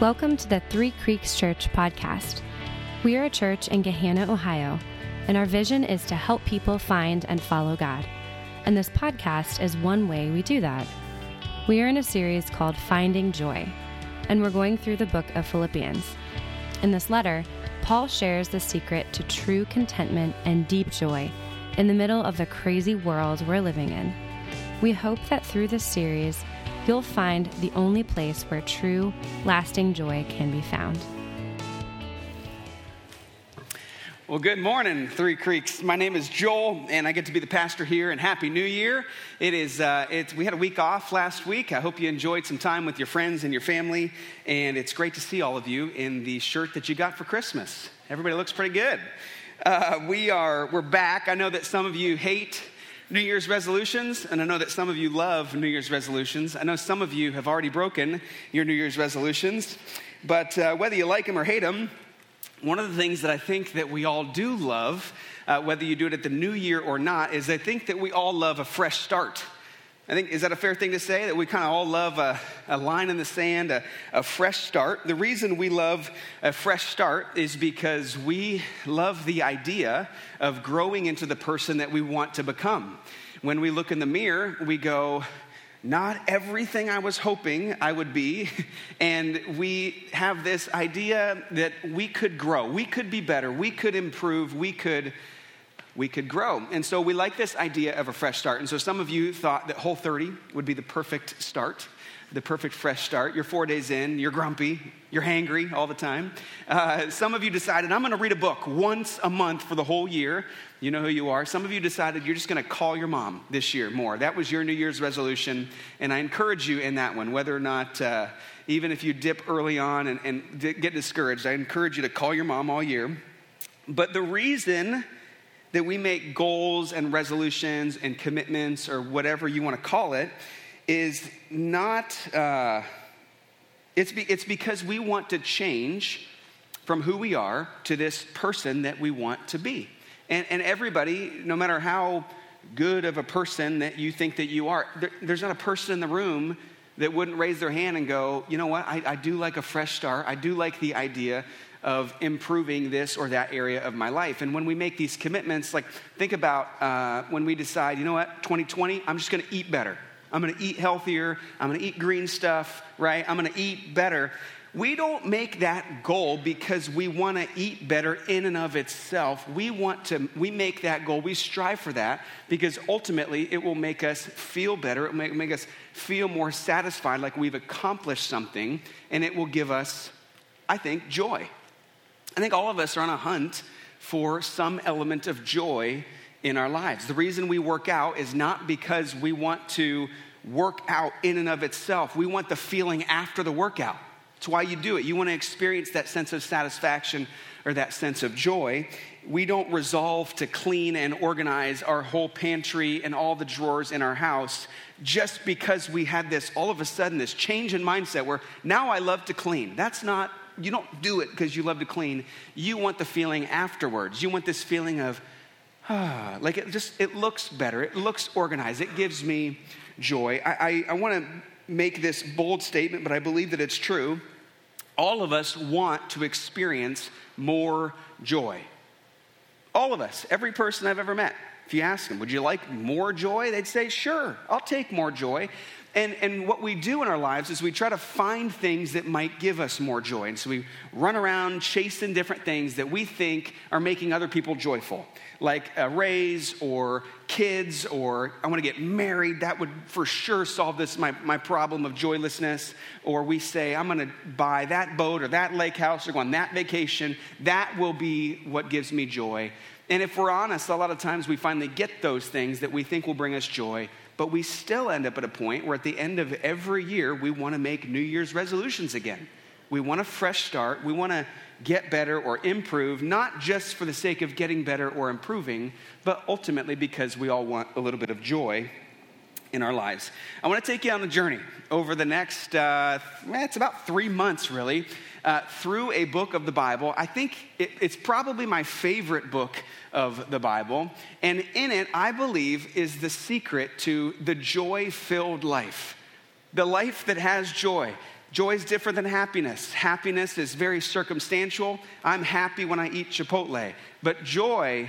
Welcome to the Three Creeks Church podcast. We are a church in Gahanna, Ohio, and our vision is to help people find and follow God. And this podcast is one way we do that. We are in a series called Finding Joy, and we're going through the book of Philippians. In this letter, Paul shares the secret to true contentment and deep joy in the middle of the crazy world we're living in. We hope that through this series, you'll find the only place where true, lasting joy can be found. Well, good morning, Three Creeks. My name is Joel, and I get to be the pastor here, and Happy New Year. We had a week off last week. I hope you enjoyed some time with your friends and your family, and it's great to see all of you in the shirt that you got for Christmas. Everybody looks pretty good. We're back. I know that some of you hate New Year's resolutions, and I know that some of you love New Year's resolutions. I know some of you have already broken your New Year's resolutions, but whether you like them or hate them, one of the things that I think that we all do love, whether you do it at the new year or not, is I think that we all love a fresh start. Is that a fair thing to say? That we kind of all love a line in the sand, a fresh start. The reason we love a fresh start is because we love the idea of growing into the person that we want to become. When we look in the mirror, we go, not everything I was hoping I would be. And we have this idea that we could grow, we could be better, we could improve, we could grow. And so we like this idea of a fresh start. And so some of you thought that Whole30 would be the perfect start, the perfect fresh start. You're 4 days in, you're grumpy, you're hangry all the time. Some of you decided, I'm going to read a book once a month for the whole year. You know who you are. Some of you decided you're just going to call your mom this year more. That was your New Year's resolution. And I encourage you in that one, whether or not, even if you dip early on and get discouraged, I encourage you to call your mom all year. But the reason that we make goals and resolutions and commitments or whatever you want to call it is not, it's because we want to change from who we are to this person that we want to be. And everybody, no matter how good of a person that you think that you are, there's not a person in the room that wouldn't raise their hand and go, you know what, I do like a fresh start. I do like the idea of improving this or that area of my life. And when we make these commitments, like think about when we decide, you know what, 2020, I'm just going to eat better. I'm going to eat healthier. I'm going to eat green stuff, right? I'm going to eat better. We don't make that goal because we want to eat better in and of itself. We make that goal. We strive for that because ultimately it will make us feel better. It will make us feel more satisfied, like we've accomplished something, and it will give us, I think, joy. I think all of us are on a hunt for some element of joy in our lives. The reason we work out is not because we want to work out in and of itself. We want the feeling after the workout. That's why you do it. You want to experience that sense of satisfaction or that sense of joy. We don't resolve to clean and organize our whole pantry and all the drawers in our house just because we had this, all of a sudden, this change in mindset where now I love to clean. You don't do it because you love to clean. You want the feeling afterwards. You want this feeling of, like it looks better. It looks organized. It gives me joy. I want to make this bold statement, but I believe that it's true. All of us want to experience more joy. All of us, every person I've ever met. If you ask them, would you like more joy? They'd say, sure, I'll take more joy. And what we do in our lives is we try to find things that might give us more joy. And so we run around chasing different things that we think are making other people joyful, like a raise or kids, or I want to get married. That would for sure solve my problem of joylessness. Or we say, I'm going to buy that boat or that lake house or go on that vacation. That will be what gives me joy. And if we're honest, a lot of times we finally get those things that we think will bring us joy. But we still end up at a point where at the end of every year, we want to make New Year's resolutions again. We want a fresh start. We want to get better or improve, not just for the sake of getting better or improving, but ultimately because we all want a little bit of joy in our lives. I want to take you on a journey over the next, it's about 3 months really, through a book of the Bible. I think it's probably my favorite book of the Bible. And in it, I believe, is the secret to the joy-filled life. The life that has joy. Joy is different than happiness. Happiness is very circumstantial. I'm happy when I eat Chipotle. But joy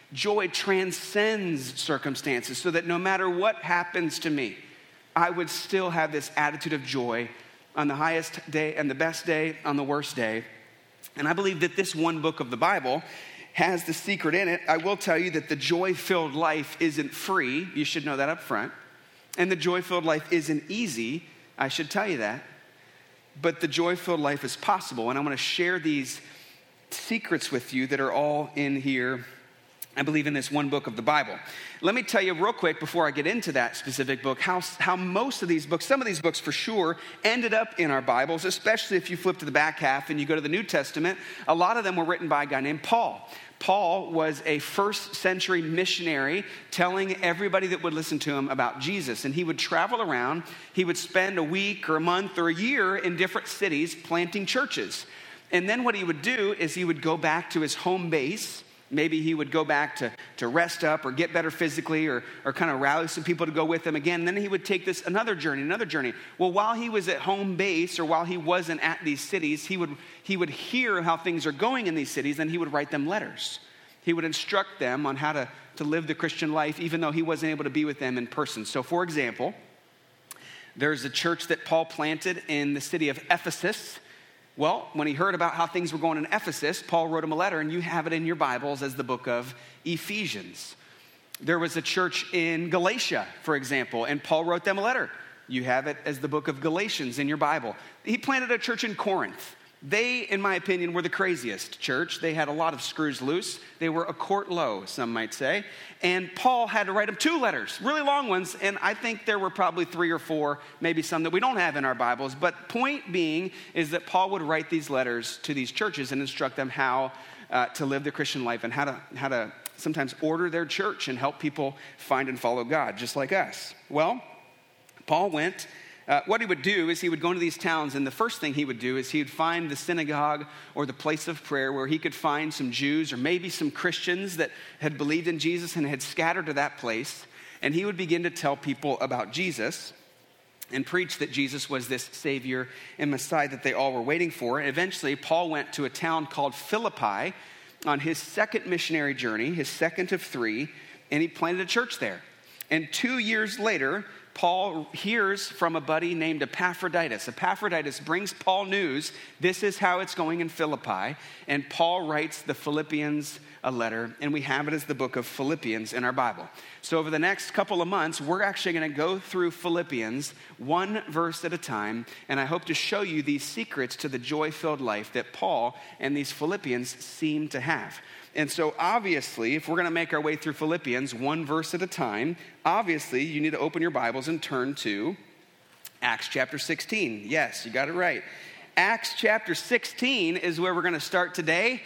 transcends circumstances so that no matter what happens to me, I would still have this attitude of joy on the highest day and the best day, on the worst day. And I believe that this one book of the Bible has the secret in it. I will tell you that the joy-filled life isn't free. You should know that up front. And the joy-filled life isn't easy. I should tell you that. But the joy-filled life is possible. And I want to share these secrets with you that are all in here, I believe, in this one book of the Bible. Let me tell you real quick before I get into that specific book, how most of these books, some of these books for sure, ended up in our Bibles, especially if you flip to the back half and you go to the New Testament. A lot of them were written by a guy named Paul. Paul was a first century missionary telling everybody that would listen to him about Jesus. And he would travel around. He would spend a week or a month or a year in different cities planting churches. And then what he would do is he would go back to his home base. Maybe he would go back to rest up or get better physically or kind of rally some people to go with him again. And then he would take this another journey. Well, while he was at home base or while he wasn't at these cities, he would hear how things are going in these cities, and he would write them letters. He would instruct them on how to live the Christian life, even though he wasn't able to be with them in person. So, for example, there's a church that Paul planted in the city of Ephesus. Well, when he heard about how things were going in Ephesus, Paul wrote him a letter, and you have it in your Bibles as the book of Ephesians. There was a church in Galatia, for example, and Paul wrote them a letter. You have it as the book of Galatians in your Bible. He planted a church in Corinth. They, in my opinion, were the craziest church. They had a lot of screws loose. They were a court low, some might say. And Paul had to write them 2 letters, really long ones, and I think there were probably 3 or 4, maybe some that we don't have in our Bibles. But point being is that Paul would write these letters to these churches and instruct them how to live the Christian life and how to sometimes order their church and help people find and follow God, just like us. Well, Paul went. What he would do is he would go into these towns, and the first thing he would do is he would find the synagogue or the place of prayer where he could find some Jews or maybe some Christians that had believed in Jesus and had scattered to that place, and he would begin to tell people about Jesus and preach that Jesus was this Savior and Messiah that they all were waiting for. And eventually, Paul went to a town called Philippi on his second missionary journey, his second of 3, and he planted a church there. And 2 years later, Paul hears from a buddy named Epaphroditus. Epaphroditus brings Paul news. This is how it's going in Philippi. And Paul writes the Philippians a letter, and we have it as the book of Philippians in our Bible. So over the next couple of months, we're actually going to go through Philippians 1 verse at a time, and I hope to show you these secrets to the joy-filled life that Paul and these Philippians seem to have. And so obviously, if we're going to make our way through Philippians 1 verse at a time, obviously you need to open your Bibles and turn to Acts chapter 16. Yes, you got it right. Acts chapter 16 is where we're going to start today.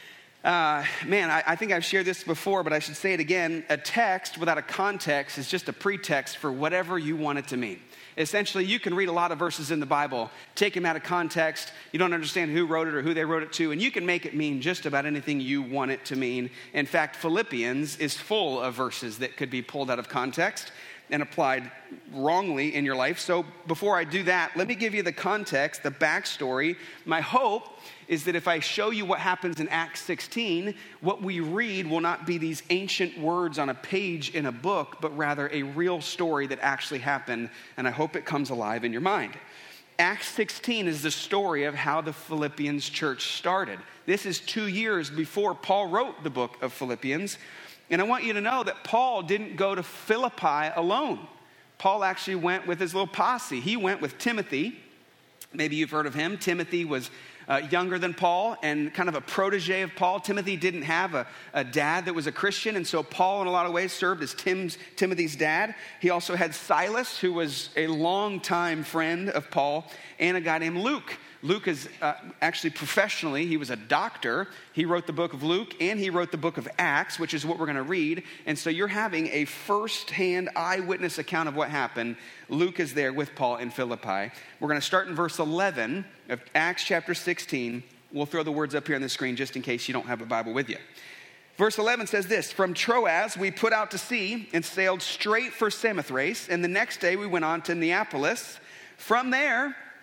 I think I've shared this before, but I should say it again. A text without a context is just a pretext for whatever you want it to mean. Essentially, you can read a lot of verses in the Bible, take them out of context, you don't understand who wrote it or who they wrote it to, and you can make it mean just about anything you want it to mean. In fact, Philippians is full of verses that could be pulled out of context and applied wrongly in your life. So before I do that, let me give you the context, the backstory. My hope is that if I show you what happens in Acts 16, what we read will not be these ancient words on a page in a book, but rather a real story that actually happened, and I hope it comes alive in your mind. Acts 16 is the story of how the Philippians church started. This is 2 years before Paul wrote the book of Philippians, and I want you to know that Paul didn't go to Philippi alone. Paul actually went with his little posse. He went with Timothy. Maybe you've heard of him. Timothy was younger than Paul and kind of a protege of Paul. Timothy didn't have a dad that was a Christian, and so Paul in a lot of ways served as Timothy's dad. He also had Silas, who was a longtime friend of Paul, and a guy named Luke. Luke is actually professionally, he was a doctor. He wrote the book of Luke, and he wrote the book of Acts, which is what we're going to read. And so you're having a first-hand eyewitness account of what happened. Luke is there with Paul in Philippi. We're going to start in verse 11 of Acts chapter 16. We'll throw the words up here on the screen just in case you don't have a Bible with you. Verse 11 says this: "From Troas we put out to sea and sailed straight for Samothrace, and the next day we went on to Neapolis. From there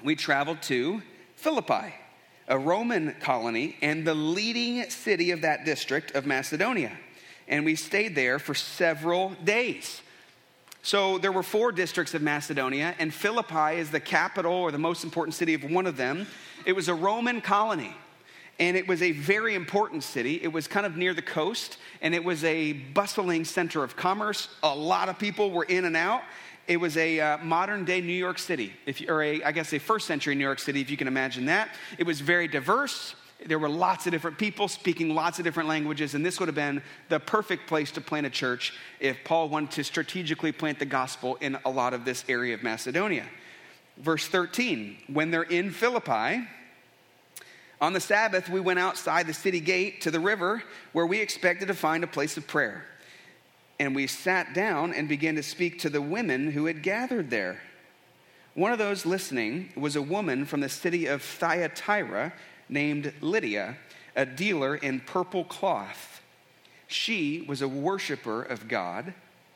we traveled to Philippi, a Roman colony and the leading city of that district of Macedonia. And we stayed there for several days. So there were 4 districts of Macedonia, and Philippi is the capital or the most important city of one of them. It was a Roman colony, and it was a very important city. It was kind of near the coast, and it was a bustling center of commerce. A lot of people were in and out. It was a modern-day New York City, a first-century New York City, if you can imagine that. It was very diverse. There were lots of different people speaking lots of different languages, and this would have been the perfect place to plant a church if Paul wanted to strategically plant the gospel in a lot of this area of Macedonia. Verse 13, when they're in Philippi, on the Sabbath, we went outside the city gate to the river where we expected to find a place of prayer. And we sat down and began to speak to the women who had gathered there. One of those listening was a woman from the city of Thyatira named Lydia, a dealer in purple cloth. She was a worshiper of God.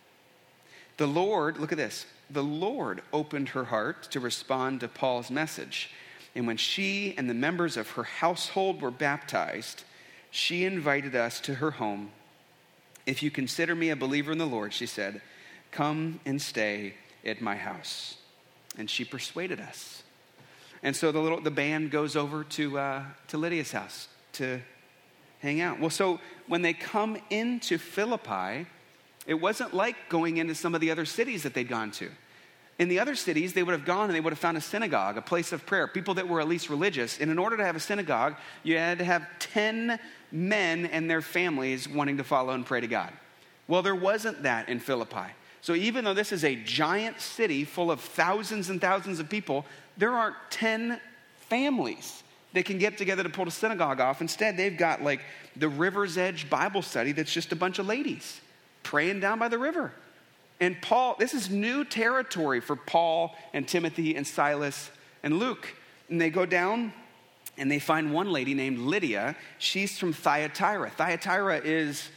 The Lord, look at this, the Lord opened her heart to respond to Paul's message. And when she and the members of her household were baptized, she invited us to her home. If you consider me a believer in the Lord, she said, come and stay at my house. And she persuaded us. And so the band goes over to Lydia's house to hang out. Well, so when they come into Philippi, it wasn't like going into some of the other cities that they'd gone to. In the other cities, they would have gone and they would have found a synagogue, a place of prayer, people that were at least religious. And in order to have a synagogue, you had to have 10 men and their families wanting to follow and pray to God. Well, there wasn't that in Philippi. So even though this is a giant city full of thousands and thousands of people, there aren't 10 families that can get together to pull the synagogue off. Instead, they've got like the River's Edge Bible study that's just a bunch of ladies praying down by the river. And Paul, this is new territory for Paul and Timothy and Silas and Luke. And they go down and they find one lady named Lydia. She's from Thyatira. Thyatira is,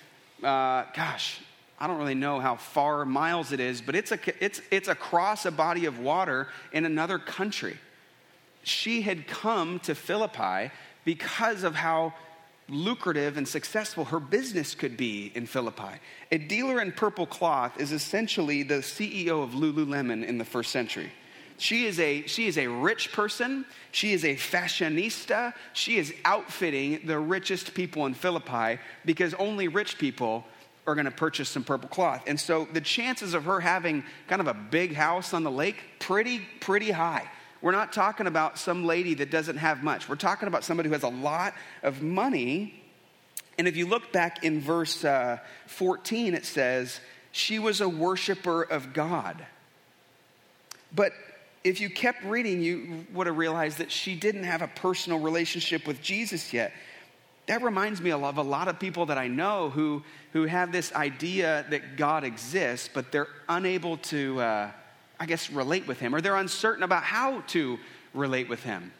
I don't really know how far miles it is, but it's across a body of water in another country. She had come to Philippi because of how lucrative and successful her business could be in Philippi. A dealer in purple cloth is essentially the CEO of Lululemon in the first century. She is a rich person. She is a fashionista. She is outfitting the richest people in Philippi because only rich people are going to purchase some purple cloth. And so the chances of her having kind of a big house on the lake, pretty high. We're not talking about some lady that doesn't have much. We're talking about somebody who has a lot of money. And if you look back in verse 14, it says, she was a worshiper of God. But if you kept reading, you would have realized that she didn't have a personal relationship with Jesus yet. That reminds me of a lot of people that I know who have this idea that God exists, but they're unable to, relate with him, or they're uncertain about how to relate with him.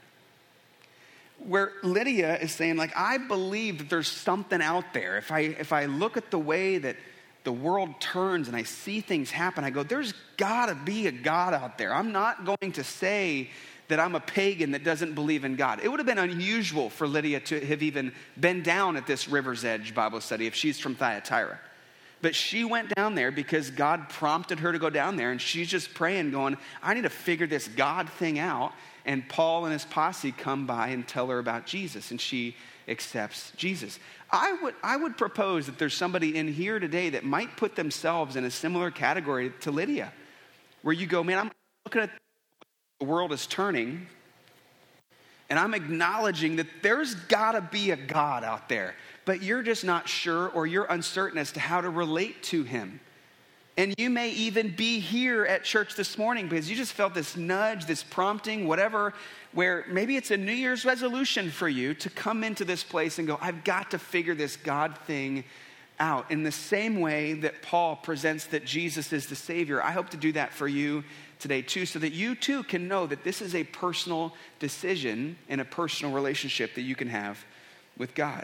Where Lydia is saying, like, I believe that there's something out there. If I look at the way that the world turns and I see things happen, I go, there's gotta be a God out there. I'm not going to say that I'm a pagan that doesn't believe in God. It would have been unusual for Lydia to have even been down at this River's Edge Bible study if she's from Thyatira. But she went down there because God prompted her to go down there, and she's just praying, going, I need to figure this God thing out. And Paul and his posse come by and tell her about Jesus, and she accepts Jesus. I would propose that there's somebody in here today that might put themselves in a similar category to Lydia, where you go, man, I'm looking at the world is turning, and I'm acknowledging that there's gotta be a God out there, but you're just not sure, or you're uncertain as to how to relate to him. And you may even be here at church this morning because you just felt this nudge, this prompting, whatever, where maybe it's a New Year's resolution for you to come into this place and go, I've got to figure this God thing out. In the same way that Paul presents that Jesus is the Savior, I hope to do that for you today too, so that you too can know that this is a personal decision and a personal relationship that you can have with God.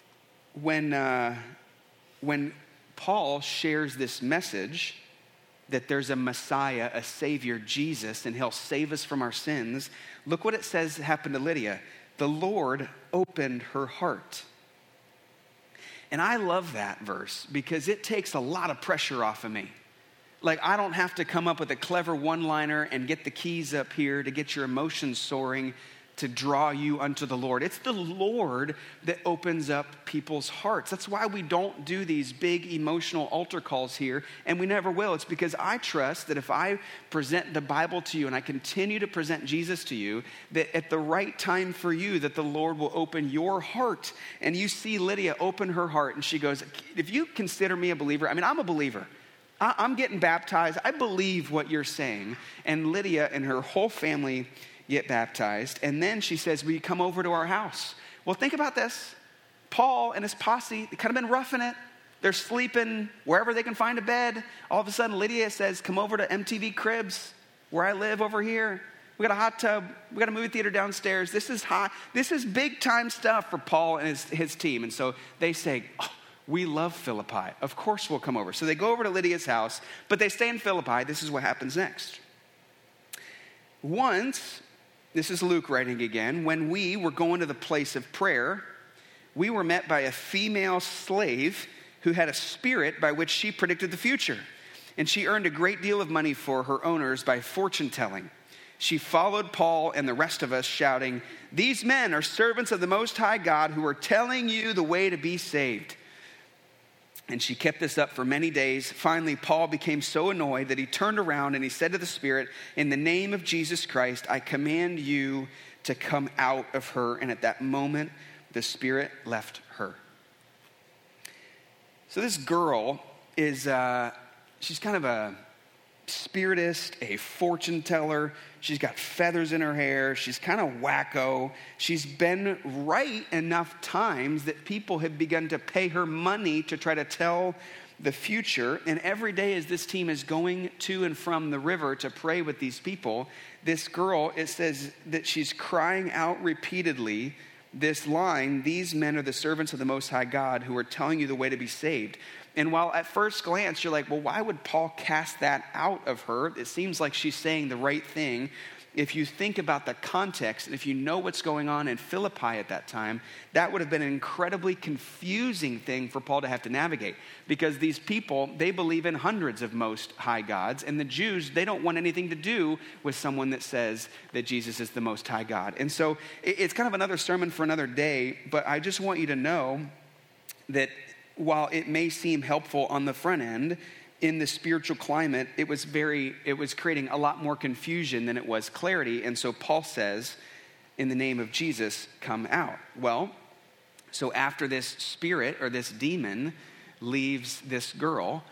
When Paul shares this message that there's a Messiah, a Savior, Jesus, and he'll save us from our sins, look what it says happened to Lydia. The Lord opened her heart. And I love that verse because it takes a lot of pressure off of me. Like, I don't have to come up with a clever one-liner and get the keys up here to get your emotions soaring to draw you unto the Lord. It's the Lord that opens up people's hearts. That's why we don't do these big emotional altar calls here, and we never will. It's because I trust that if I present the Bible to you and I continue to present Jesus to you, that at the right time for you, that the Lord will open your heart. And you see Lydia open her heart, and she goes, if you consider me a believer, I mean, I'm a believer. I'm getting baptized. I believe what you're saying. And Lydia and her whole family get baptized. And then she says, will you come over to our house? Well, think about this. Paul and his posse, they kind of been roughing it. They're sleeping wherever they can find a bed. All of a sudden, Lydia says, come over to MTV Cribs, where I live over here. We got a hot tub. We got a movie theater downstairs. This is hot. This is big time stuff for Paul and his team. And so they say, we love Philippi. Of course we'll come over. So they go over to Lydia's house, but they stay in Philippi. This is what happens next. Once, this is Luke writing again, when we were going to the place of prayer, we were met by a female slave who had a spirit by which she predicted the future. And she earned a great deal of money for her owners by fortune telling. She followed Paul and the rest of us, shouting, these men are servants of the Most High God who are telling you the way to be saved. And she kept this up for many days. Finally, Paul became so annoyed that he turned around and he said to the Spirit, in the name of Jesus Christ, I command you to come out of her. And at that moment, the Spirit left her. So this girl is, she's kind of a spiritist, a fortune teller. She's got feathers in her hair. She's kind of wacko. She's been right enough times that people have begun to pay her money to try to tell the future. And every day as this team is going to and from the river to pray with these people, this girl, it says that she's crying out repeatedly this line, these men are the servants of the Most High God who are telling you the way to be saved. And while at first glance you're like, well, why would Paul cast that out of her? It seems like she's saying the right thing. If you think about the context, and if you know what's going on in Philippi at that time, that would have been an incredibly confusing thing for Paul to have to navigate. Because these people, they believe in hundreds of most high gods, and the Jews, they don't want anything to do with someone that says that Jesus is the most high God. And so it's kind of another sermon for another day, but I just want you to know that while it may seem helpful on the front end, in the spiritual climate, it was creating a lot more confusion than it was clarity. And so Paul says, in the name of Jesus, come out. Well, so after this spirit or this demon leaves this girl,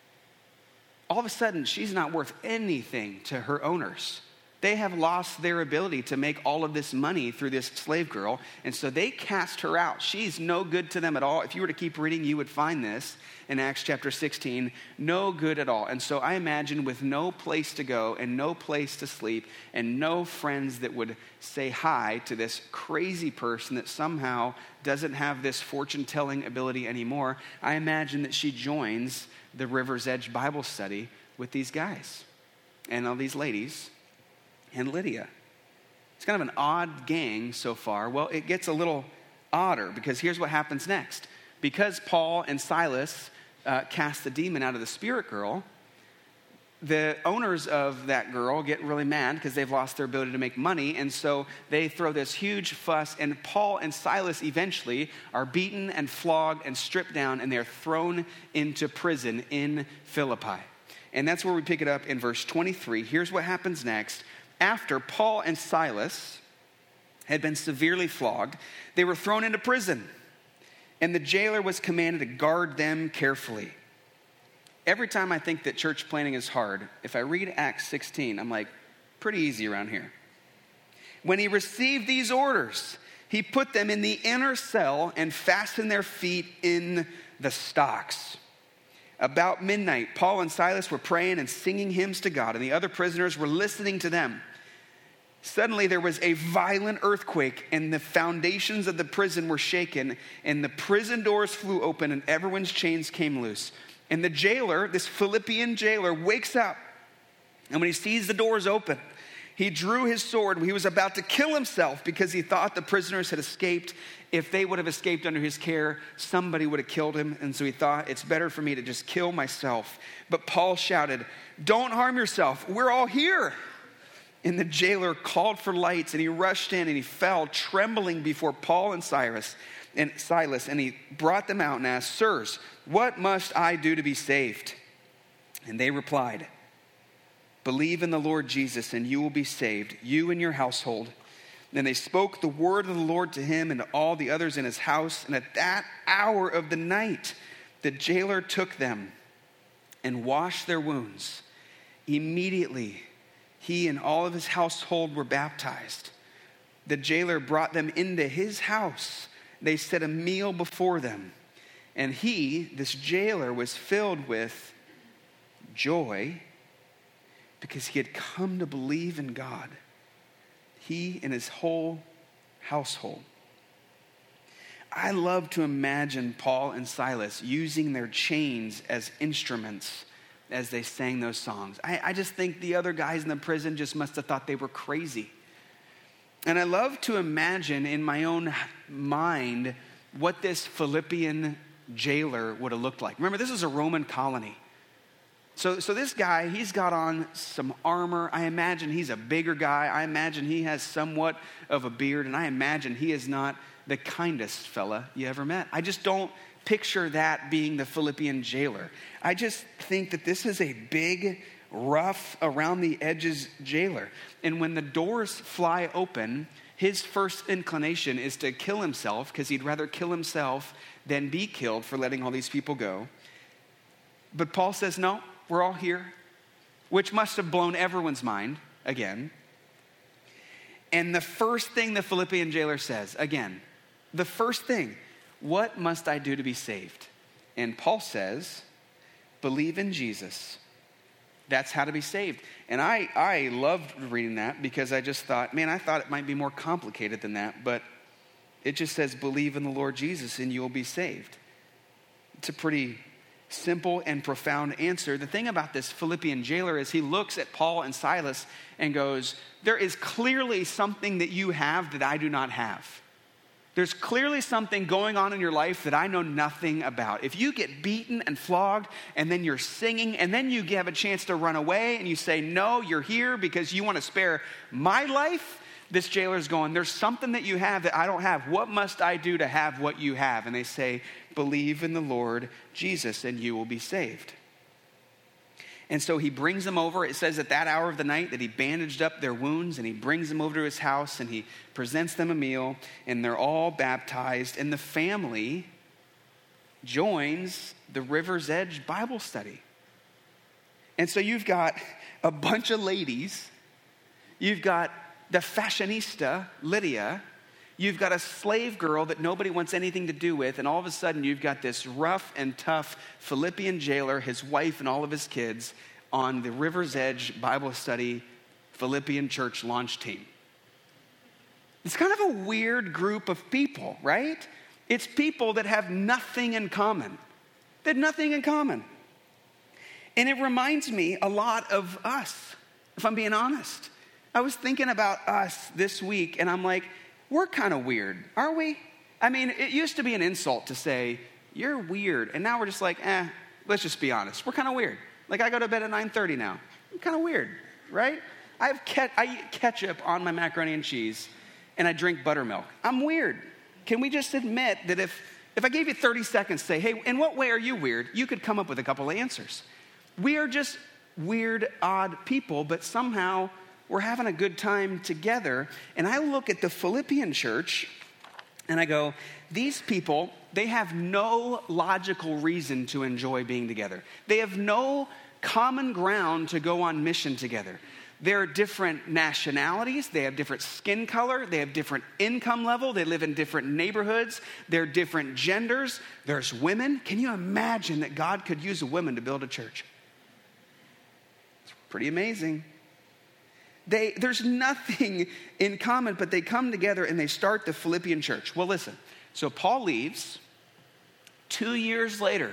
all of a sudden she's not worth anything to her owners. They have lost their ability to make all of this money through this slave girl. And so they cast her out. She's no good to them at all. If you were to keep reading, you would find this in Acts chapter 16. No good at all. And so I imagine with no place to go and no place to sleep and no friends that would say hi to this crazy person that somehow doesn't have this fortune-telling ability anymore, I imagine that she joins the River's Edge Bible study with these guys and all these ladies and Lydia. It's kind of an odd gang so far. Well, it gets a little odder because here's what happens next. Because Paul and Silas cast the demon out of the spirit girl, the owners of that girl get really mad because they've lost their ability to make money, and so they throw this huge fuss, and Paul and Silas eventually are beaten and flogged and stripped down, and they're thrown into prison in Philippi. And that's where we pick it up in verse 23. Here's what happens next. After Paul and Silas had been severely flogged, they were thrown into prison, and the jailer was commanded to guard them carefully. Every time I think that church planning is hard, if I read Acts 16, I'm like, pretty easy around here. When he received these orders, he put them in the inner cell and fastened their feet in the stocks. About midnight, Paul and Silas were praying and singing hymns to God, and the other prisoners were listening to them. Suddenly there was a violent earthquake, and the foundations of the prison were shaken, and the prison doors flew open, and everyone's chains came loose. And the jailer, this Philippian jailer, wakes up. And when he sees the doors open, he drew his sword. He was about to kill himself because he thought the prisoners had escaped. If they would have escaped under his care, somebody would have killed him. And so he thought, it's better for me to just kill myself. But Paul shouted, "Don't harm yourself. We're all here." And the jailer called for lights, and he rushed in, and he fell trembling before Paul and Silas. And he brought them out and asked, "Sirs, what must I do to be saved?" And they replied, "Believe in the Lord Jesus, and you will be saved, you and your household." Then they spoke the word of the Lord to him and to all the others in his house. And at that hour of the night, the jailer took them and washed their wounds. Immediately, he and all of his household were baptized. The jailer brought them into his house. They set a meal before them. And he, this jailer, was filled with joy because he had come to believe in God, he and his whole household. I love to imagine Paul and Silas using their chains as instruments as they sang those songs. I just think the other guys in the prison just must have thought they were crazy. And I love to imagine in my own mind what this Philippian jailer would have looked like. Remember, this is a Roman colony. So this guy, he's got on some armor. I imagine he's a bigger guy. I imagine he has somewhat of a beard. And I imagine he is not the kindest fella you ever met. I just don't picture that being the Philippian jailer. I just think that this is a big, rough, around the edges jailer. And when the doors fly open, his first inclination is to kill himself because he'd rather kill himself than be killed for letting all these people go. But Paul says, no, we're all here, which must have blown everyone's mind again. And the first thing the Philippian jailer says, again, the first thing, what must I do to be saved? And Paul says, believe in Jesus. That's how to be saved. And I loved reading that because I just thought, man, I thought it might be more complicated than that, but it just says, believe in the Lord Jesus and you will be saved. It's a pretty simple and profound answer. The thing about this Philippian jailer is he looks at Paul and Silas and goes, there is clearly something that you have that I do not have. There's clearly something going on in your life that I know nothing about. If you get beaten and flogged and then you're singing and then you have a chance to run away and you say, no, you're here because you want to spare my life, this jailer's going, there's something that you have that I don't have. What must I do to have what you have? And they say, believe in the Lord Jesus and you will be saved. And so he brings them over. It says at that hour of the night that he bandaged up their wounds and he brings them over to his house and he presents them a meal and they're all baptized. And the family joins the River's Edge Bible study. And so you've got a bunch of ladies. You've got the fashionista, Lydia. You've got a slave girl that nobody wants anything to do with. And all of a sudden, you've got this rough and tough Philippian jailer, his wife, and all of his kids on the River's Edge Bible Study Philippian church launch team. It's kind of a weird group of people, right? It's people that have nothing in common. They have nothing in common. And it reminds me a lot of us, if I'm being honest. I was thinking about us this week, and I'm like, we're kind of weird, aren't we? I mean, it used to be an insult to say, you're weird. And now we're just like, let's just be honest. We're kind of weird. Like I go to bed at 9:30 now. I'm kind of weird, right? I eat ketchup on my macaroni and cheese, and I drink buttermilk. I'm weird. Can we just admit that if I gave you 30 seconds to say, hey, in what way are you weird? You could come up with a couple of answers. We are just weird, odd people, but somehow we're having a good time together. And I look at the Philippian church and I go, these people, they have no logical reason to enjoy being together. They have no common ground to go on mission together. They're different nationalities. They have different skin color. They have different income level. They live in different neighborhoods. They're different genders. There's women. Can you imagine that God could use a woman to build a church? It's pretty amazing. There's nothing in common, but they come together and they start the Philippian church. Well, listen, so Paul leaves. 2 years later,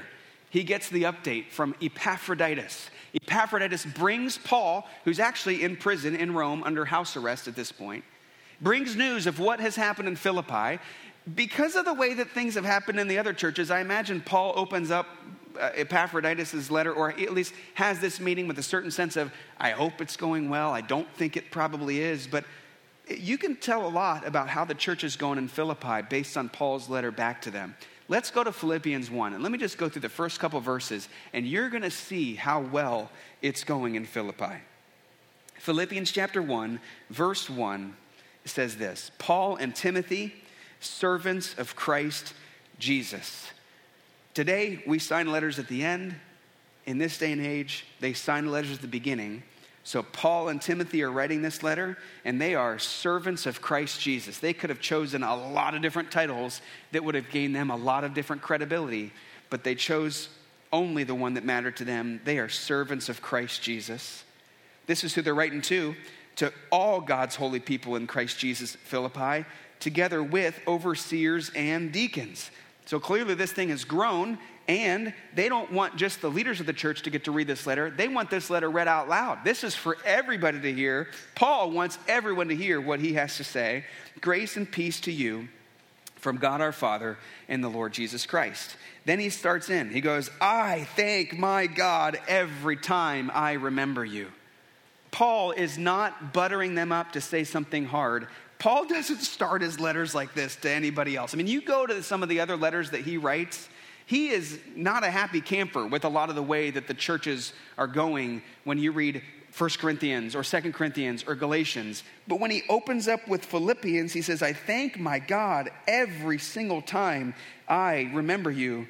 he gets the update from Epaphroditus. Epaphroditus brings Paul, who's actually in prison in Rome under house arrest at this point, brings news of what has happened in Philippi. Because of the way that things have happened in the other churches, I imagine Paul opens up Epaphroditus' letter, or at least has this meeting with a certain sense of, I hope it's going well. I don't think it probably is, but you can tell a lot about how the church is going in Philippi based on Paul's letter back to them. Let's go to Philippians 1, and let me just go through the first couple verses, and you're going to see how well it's going in Philippi. Philippians chapter 1, verse 1 says this, Paul and Timothy, servants of Christ Jesus. Today, we sign letters at the end. In this day and age, they sign letters at the beginning. So Paul and Timothy are writing this letter, and they are servants of Christ Jesus. They could have chosen a lot of different titles that would have gained them a lot of different credibility, but they chose only the one that mattered to them. They are servants of Christ Jesus. This is who they're writing to all God's holy people in Christ Jesus at Philippi, together with overseers and deacons. So clearly this thing has grown, and they don't want just the leaders of the church to get to read this letter. They want this letter read out loud. This is for everybody to hear. Paul wants everyone to hear what he has to say. Grace and peace to you from God our Father and the Lord Jesus Christ. Then he starts in. He goes, I thank my God every time I remember you. Paul is not buttering them up to say something hard. Paul doesn't start his letters like this to anybody else. I mean, you go to some of the other letters that he writes, he is not a happy camper with a lot of the way that the churches are going when you read 1 Corinthians or 2 Corinthians or Galatians. But when he opens up with Philippians, he says, I thank my God every single time I remember you.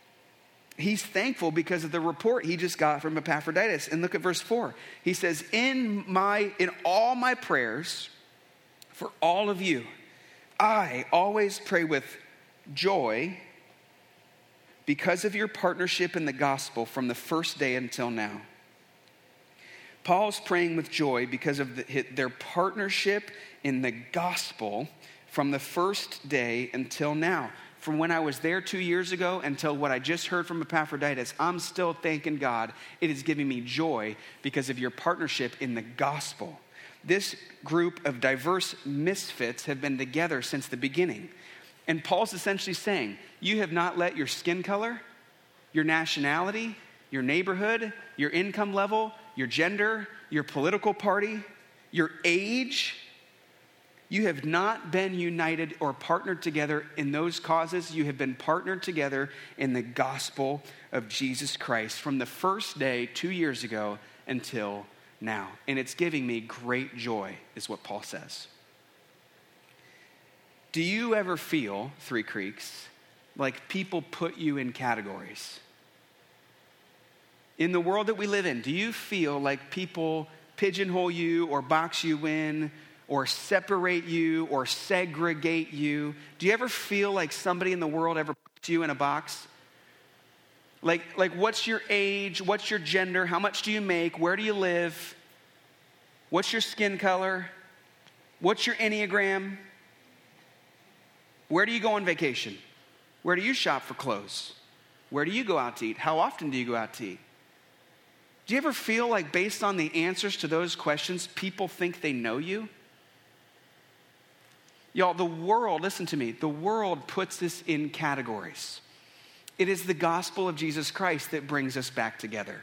He's thankful because of the report he just got from Epaphroditus. And look at verse 4. He says, in all my prayers for all of you, I always pray with joy because of your partnership in the gospel from the first day until now. Paul's praying with joy because of their partnership in the gospel from the first day until now. From when I was there 2 years ago until what I just heard from Epaphroditus, I'm still thanking God. It is giving me joy because of your partnership in the gospel. This group of diverse misfits have been together since the beginning. And Paul's essentially saying, you have not let your skin color, your nationality, your neighborhood, your income level, your gender, your political party, your age, you have not been united or partnered together in those causes. You have been partnered together in the gospel of Jesus Christ from the first day 2 years ago until now. And it's giving me great joy, is what Paul says. Do you ever feel, Three Creeks, like people put you in categories? In the world that we live in, do you feel like people pigeonhole you or box you in or separate you or segregate you? Do you ever feel like somebody in the world ever puts you in a box? Like what's your age? What's your gender? How much do you make? Where do you live? What's your skin color? What's your Enneagram? Where do you go on vacation? Where do you shop for clothes? Where do you go out to eat? How often do you go out to eat? Do you ever feel like based on the answers to those questions, people think they know you? Y'all, the world, listen to me, the world puts this in categories. It is the gospel of Jesus Christ that brings us back together.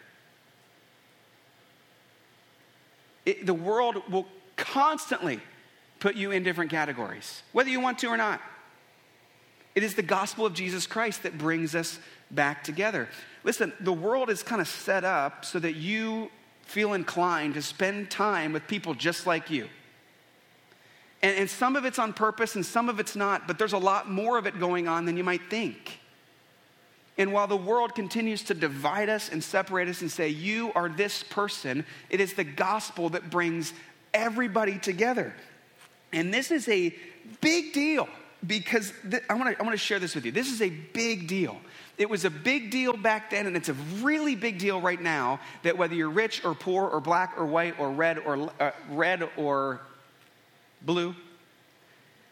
The world will constantly put you in different categories, whether you want to or not. It is the gospel of Jesus Christ that brings us back together. Listen, the world is kind of set up so that you feel inclined to spend time with people just like you. And some of it's on purpose and some of it's not, but there's a lot more of it going on than you might think. And while the world continues to divide us and separate us and say, you are this person, it is the gospel that brings everybody together. And this is a big deal because I want to share this with you. This is a big deal. It was a big deal back then, and it's a really big deal right now that whether you're rich or poor or black or white or red or blue,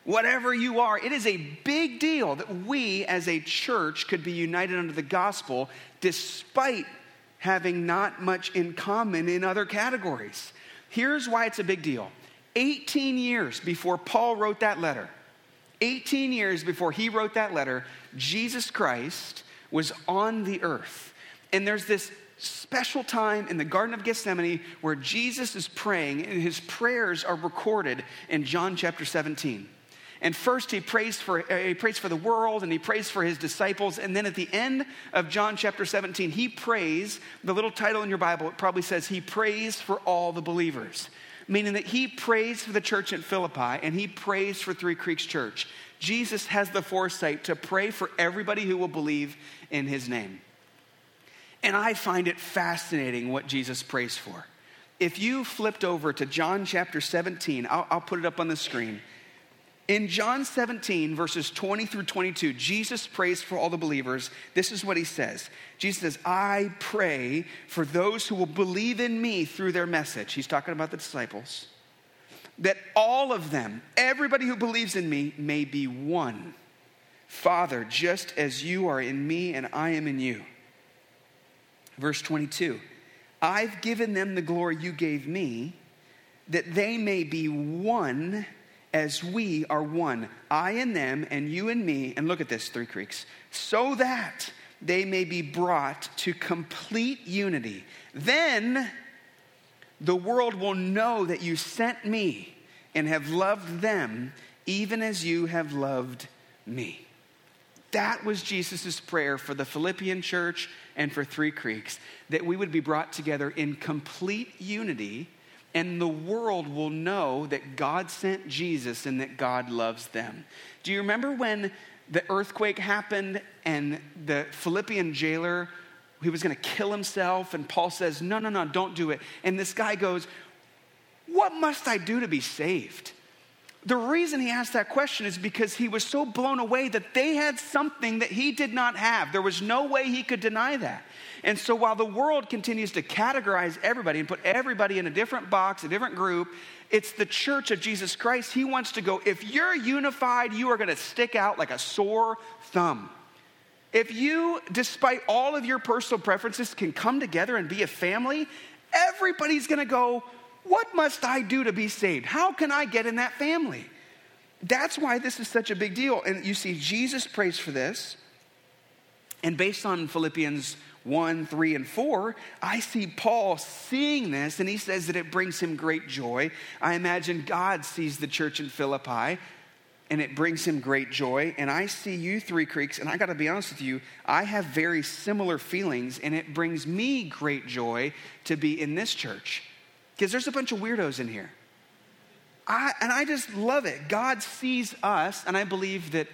whatever you are. It is a big deal that we as a church could be united under the gospel despite having not much in common in other categories. Here's why it's a big deal. 18 years before Paul wrote that letter, 18 years before he wrote that letter, Jesus Christ was on the earth. And there's this special time in the Garden of Gethsemane where Jesus is praying, and his prayers are recorded in John chapter 17. And first he prays for the world, and he prays for his disciples. And then at the end of John chapter 17, he prays, the little title in your Bible, it probably says he prays for all the believers. Meaning that he prays for the church at Philippi, and he prays for Three Creeks Church. Jesus has the foresight to pray for everybody who will believe in his name. And I find it fascinating what Jesus prays for. If you flipped over to John chapter 17, I'll put it up on the screen. In John 17, verses 20 through 22, Jesus prays for all the believers. This is what he says. Jesus says, I pray for those who will believe in me through their message. He's talking about the disciples. That all of them, everybody who believes in me, may be one. Father, just as you are in me and I am in you. Verse 22, I've given them the glory you gave me, that they may be one as we are one, I and them and you and me, and look at this, Three Creeks, so that they may be brought to complete unity. Then the world will know that you sent me and have loved them even as you have loved me. That was Jesus' prayer for the Philippian church and for Three Creeks, that we would be brought together in complete unity, and the world will know that God sent Jesus and that God loves them. Do you remember when the earthquake happened and the Philippian jailer, he was going to kill himself, and Paul says, no, don't do it. And this guy goes, what must I do to be saved? The reason he asked that question is because he was so blown away that they had something that he did not have. There was no way he could deny that. And so while the world continues to categorize everybody and put everybody in a different box, a different group, it's the church of Jesus Christ. He wants to go, if you're unified, you are going to stick out like a sore thumb. If you, despite all of your personal preferences, can come together and be a family, everybody's going to go, what must I do to be saved? How can I get in that family? That's why this is such a big deal. And you see, Jesus prays for this. And based on Philippians 1, 3, and 4, I see Paul seeing this, and he says that it brings him great joy. I imagine God sees the church in Philippi, and it brings him great joy. And I see you, Three Creeks, and I got to be honest with you, I have very similar feelings, and it brings me great joy to be in this church. Because there's a bunch of weirdos in here. I just love it. God sees us, and I believe that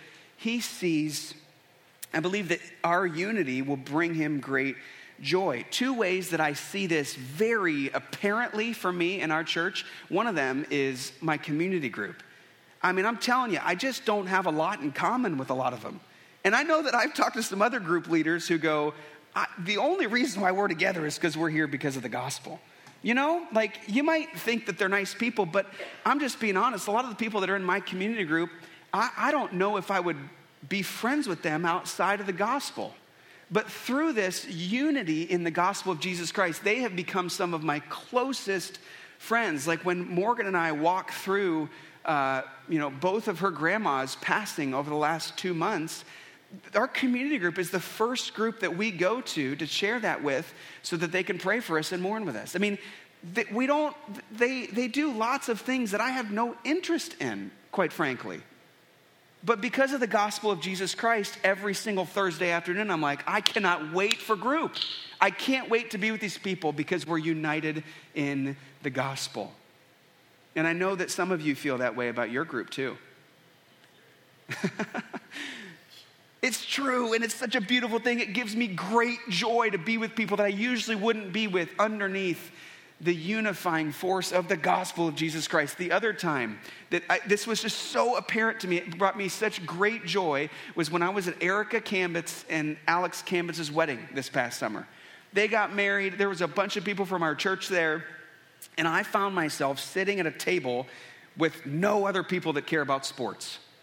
our unity will bring him great joy. Two ways that I see this very apparently for me in our church. One of them is my community group. I mean, I'm telling you, I just don't have a lot in common with a lot of them. And I know that I've talked to some other group leaders who go, the only reason why we're together is because we're here because of the gospel. You know, like you might think that they're nice people, but I'm just being honest. A lot of the people that are in my community group, I don't know if I would be friends with them outside of the gospel. But through this unity in the gospel of Jesus Christ, they have become some of my closest friends. Like when Morgan and I walk through, both of her grandmas passing over the last 2 months, our community group is the first group that we go to share that with so that they can pray for us and mourn with us. I mean, they do lots of things that I have no interest in, quite frankly. But because of the gospel of Jesus Christ, every single Thursday afternoon, I'm like, I cannot wait for group. I can't wait to be with these people because we're united in the gospel. And I know that some of you feel that way about your group too. It's true, and it's such a beautiful thing. It gives me great joy to be with people that I usually wouldn't be with underneath the unifying force of the gospel of Jesus Christ. The other time that this was just so apparent to me, it brought me such great joy, was when I was at Erica Cambitz and Alex Cambitz's wedding this past summer. They got married. There was a bunch of people from our church there, and I found myself sitting at a table with no other people that care about sports.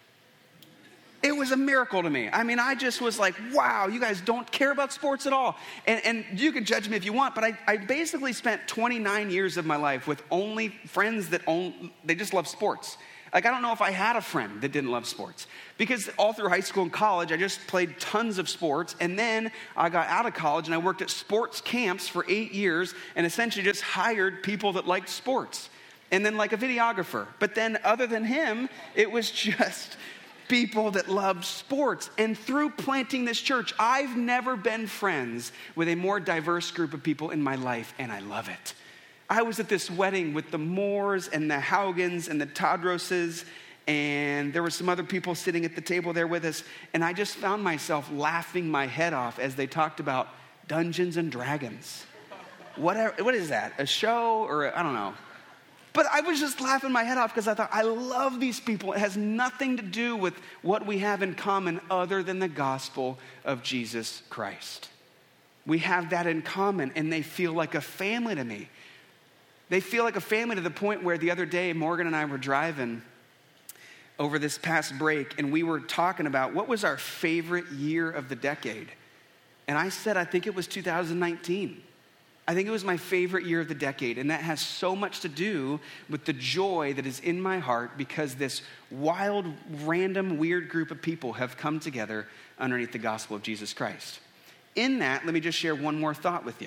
It was a miracle to me. I mean, I just was like, wow, you guys don't care about sports at all. And you can judge me if you want, but I basically spent 29 years of my life with only friends that they just love sports. Like, I don't know if I had a friend that didn't love sports. Because all through high school and college, I just played tons of sports. And then I got out of college and I worked at sports camps for 8 years and essentially just hired people that liked sports. And then like a videographer. But then other than him, it was just people that loved sports. And through planting this church, I've never been friends with a more diverse group of people in my life, and I love it. I was at this wedding with the Moores and the Haugans and the Tadroses, and there were some other people sitting at the table there with us, and I just found myself laughing my head off as they talked about Dungeons and Dragons. What is that? A show or I don't know. But I was just laughing my head off because I thought, I love these people. It has nothing to do with what we have in common other than the gospel of Jesus Christ. We have that in common, and they feel like a family to me. They feel like a family to the point where the other day, Morgan and I were driving over this past break, and we were talking about what was our favorite year of the decade. And I said, I think it was 2019. I think it was my favorite year of the decade, and that has so much to do with the joy that is in my heart because this wild, random, weird group of people have come together underneath the gospel of Jesus Christ. In that, let me just share one more thought with you.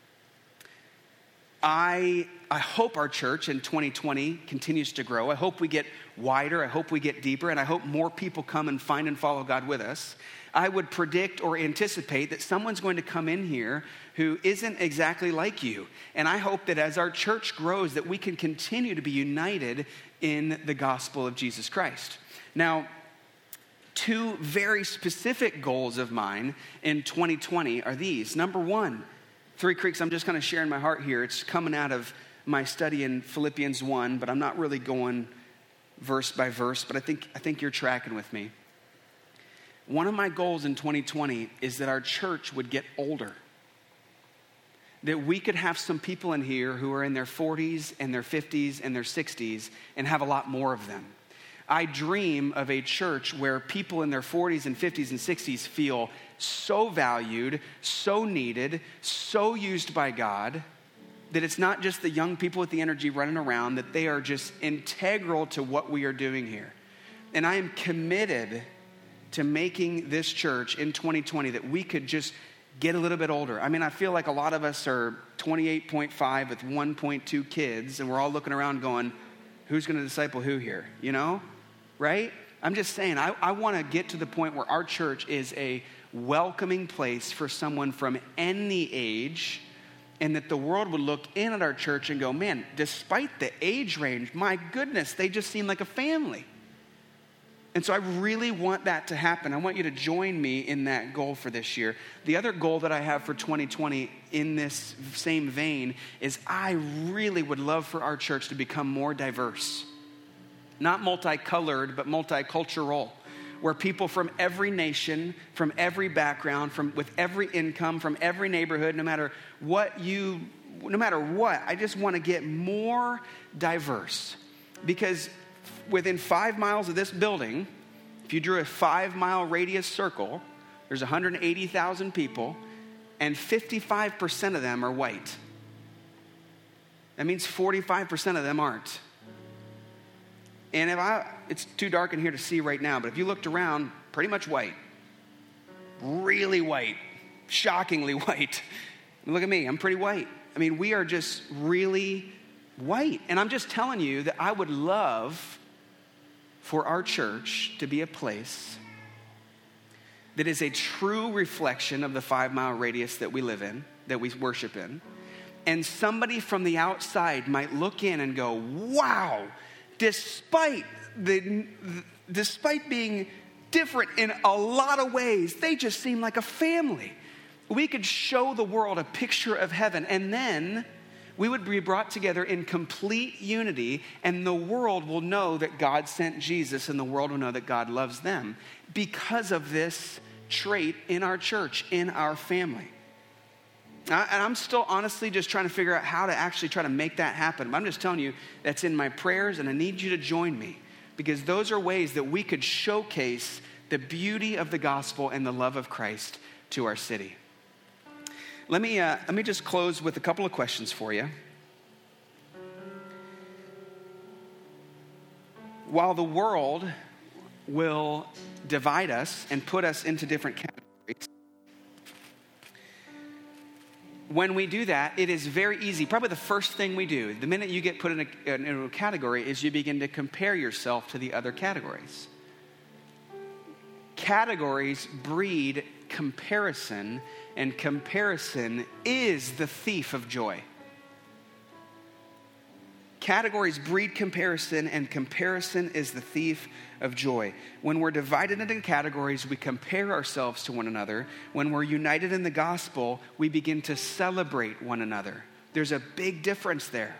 I hope our church in 2020 continues to grow. I hope we get wider. I hope we get deeper. And I hope more people come and find and follow God with us. I would predict or anticipate that someone's going to come in here who isn't exactly like you. And I hope that as our church grows, that we can continue to be united in the gospel of Jesus Christ. Now, two very specific goals of mine in 2020 are these. Number one, Three Creeks, I'm just kind of sharing my heart here. It's coming out of my study in Philippians 1, but I'm not really going verse by verse, but I think you're tracking with me. One of my goals in 2020 is that our church would get older. That we could have some people in here who are in their 40s and their 50s and their 60s and have a lot more of them. I dream of a church where people in their 40s and 50s and 60s feel so valued, so needed, so used by God, that it's not just the young people with the energy running around, that they are just integral to what we are doing here. And I am committed to making this church in 2020 that we could just get a little bit older. I mean, I feel like a lot of us are 28.5 with 1.2 kids, and we're all looking around going, who's going to disciple who here, you know? Right? I'm just saying, I want to get to the point where our church is a welcoming place for someone from any age, and that the world would look in at our church and go, man, despite the age range, my goodness, they just seem like a family. And so I really want that to happen. I want you to join me in that goal for this year. The other goal that I have for 2020 in this same vein is I really would love for our church to become more diverse. Not multicolored, but multicultural, where people from every nation, from every background, with every income, from every neighborhood, no matter what, I just want to get more diverse. Because within 5 miles of this building, if you drew a 5-mile radius circle, there's 180,000 people, and 55% of them are white. That means 45% of them aren't. And it's too dark in here to see right now, but if you looked around, pretty much white. Really white. Shockingly white. Look at me, I'm pretty white. I mean, we are just really white. And I'm just telling you that I would love for our church to be a place that is a true reflection of the 5-mile radius that we live in, that we worship in. And somebody from the outside might look in and go, wow, despite being different in a lot of ways, they just seem like a family. We could show the world a picture of heaven, and then we would be brought together in complete unity, and the world will know that God sent Jesus, and the world will know that God loves them because of this trait in our church, in our family. And I'm still honestly just trying to figure out how to actually try to make that happen. But I'm just telling you, that's in my prayers, and I need you to join me, because those are ways that we could showcase the beauty of the gospel and the love of Christ to our city. Let me just close with a couple of questions for you. While the world will divide us and put us into different categories, when we do that, it is very easy. Probably the first thing we do, the minute you get put in a category, is you begin to compare yourself to the other categories. Categories breed comparison, and comparison is the thief of joy. Categories breed comparison, and comparison is the thief of joy. When we're divided into categories, we compare ourselves to one another. When we're united in the gospel, we begin to celebrate one another. There's a big difference there.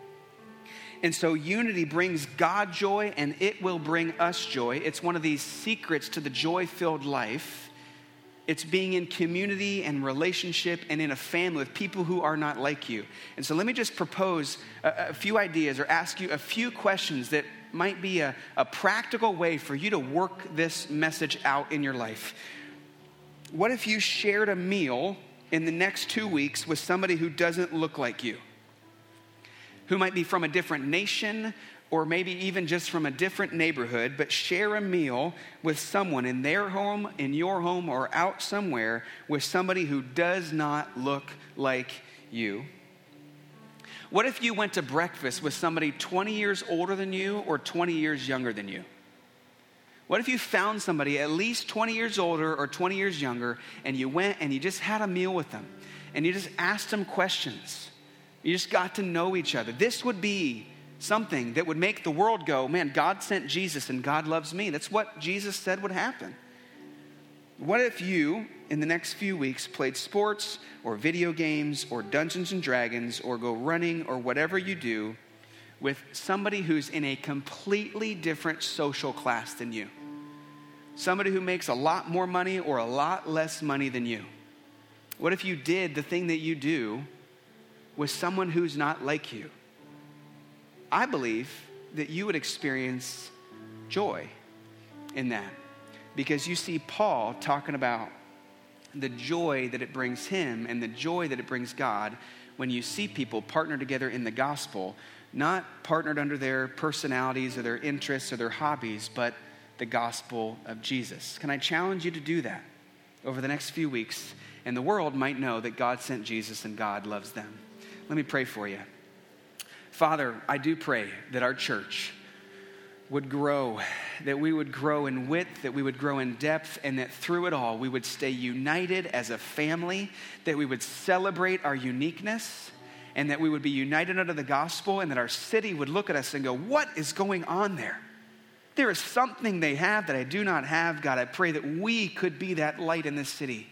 And so unity brings God joy, and it will bring us joy. It's one of these secrets to the joy-filled life. It's being in community and relationship and in a family with people who are not like you. And so let me just propose a few ideas or ask you a few questions that might be a practical way for you to work this message out in your life. What if you shared a meal in the next 2 weeks with somebody who doesn't look like you? Who might be from a different nation, or maybe even just from a different neighborhood, but share a meal with someone in their home, in your home, or out somewhere with somebody who does not look like you. What if you went to breakfast with somebody 20 years older than you or 20 years younger than you? What if you found somebody at least 20 years older or 20 years younger, and you went and you just had a meal with them, and you just asked them questions? You just got to know each other. This would be something that would make the world go, man, God sent Jesus and God loves me. That's what Jesus said would happen. What if you, in the next few weeks, played sports or video games or Dungeons and Dragons or go running or whatever you do with somebody who's in a completely different social class than you? Somebody who makes a lot more money or a lot less money than you. What if you did the thing that you do with someone who's not like you? I believe that you would experience joy in that, because you see Paul talking about the joy that it brings him and the joy that it brings God when you see people partner together in the gospel, not partnered under their personalities or their interests or their hobbies, but the gospel of Jesus. Can I challenge you to do that over the next few weeks? And the world might know that God sent Jesus and God loves them. Let me pray for you. Father, I do pray that our church would grow, that we would grow in width, that we would grow in depth, and that through it all, we would stay united as a family, that we would celebrate our uniqueness, and that we would be united under the gospel, and that our city would look at us and go, what is going on there? There is something they have that I do not have. God, I pray that we could be that light in this city.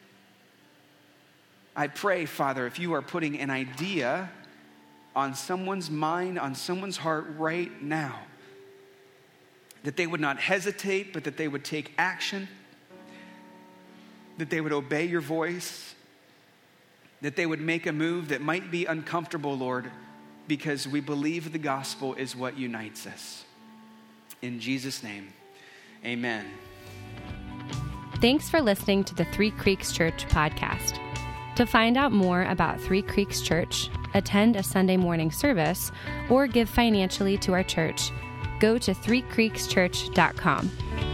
I pray, Father, if you are putting an idea on someone's mind, on someone's heart right now, that they would not hesitate, but that they would take action, that they would obey your voice, that they would make a move that might be uncomfortable, Lord, because we believe the gospel is what unites us. In Jesus' name, amen. Thanks for listening to the Three Creeks Church podcast. To find out more about Three Creeks Church, attend a Sunday morning service, or give financially to our church, go to threecreekschurch.com.